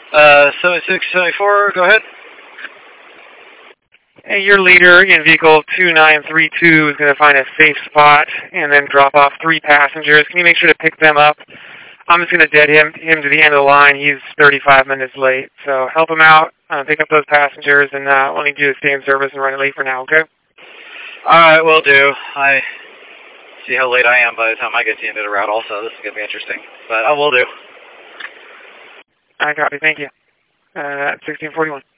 7674, go ahead. Hey, your leader in vehicle 2932 is going to find a safe spot and then drop off 3 passengers. Can you make sure to pick them up? I'm just going to dead him to the end of the line. He's 35 minutes late. So help him out, pick up those passengers, and let me do stay in service and run it late for now, okay? Alright, will do. I see how late I am by the time I get to the end of the route also. This is going to be interesting. But I will do. I copy. Thank you. 1641.